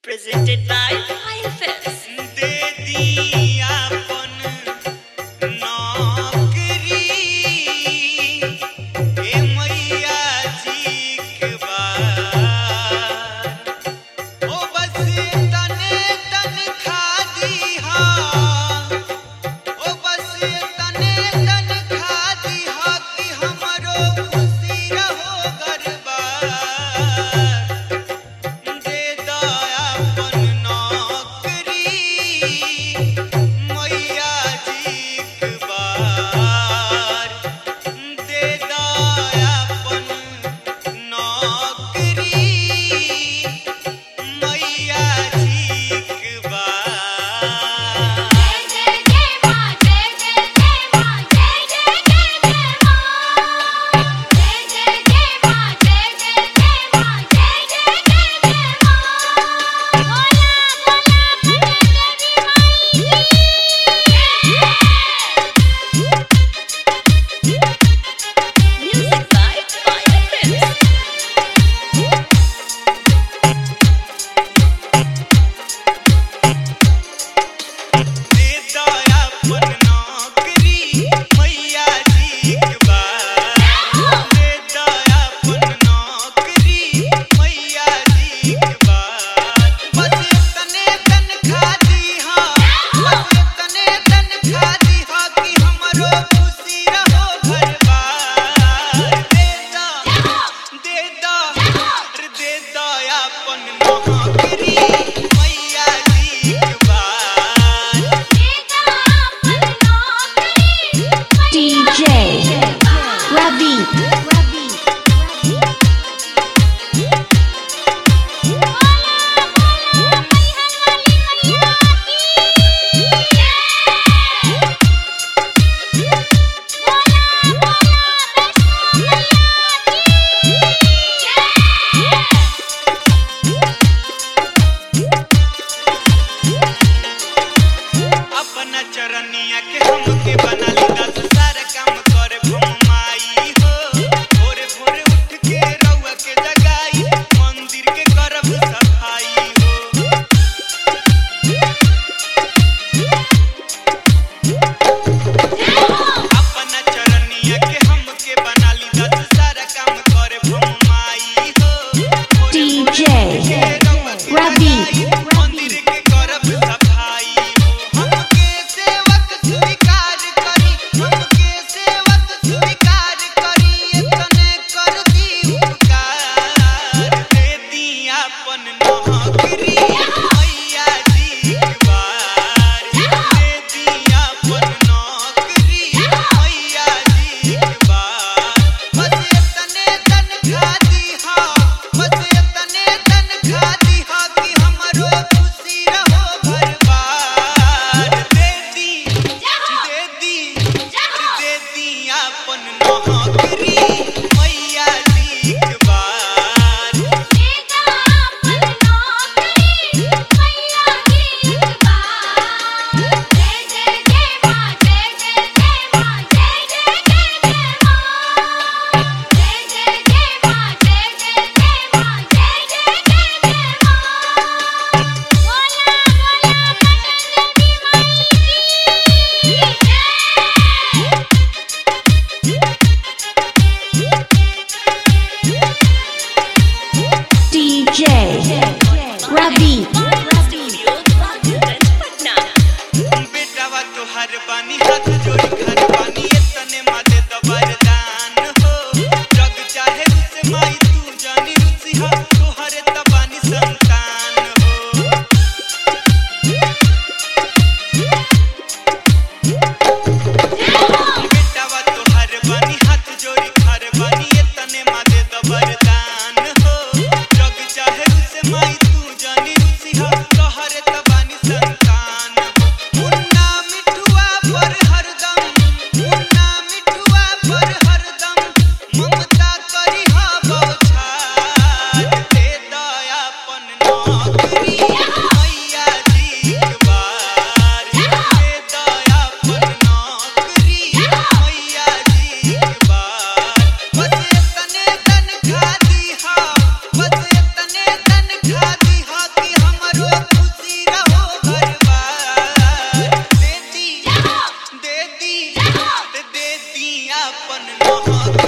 presented by IFS. दे दी आपन नौकरी ए मैया जी के बार ओ बस तने तनखा दीहा ओ बस तने तनखा दीहा कि हमरो खुशी रहो गरबार दे दा आपन नौकरी मैया जी के बार दे दा आपन नौकरी मैया जी के बार जय जय मां जय जय जय मां जय जय जय जय मां जय जय जय मां जय जय जय मां जय अपन महक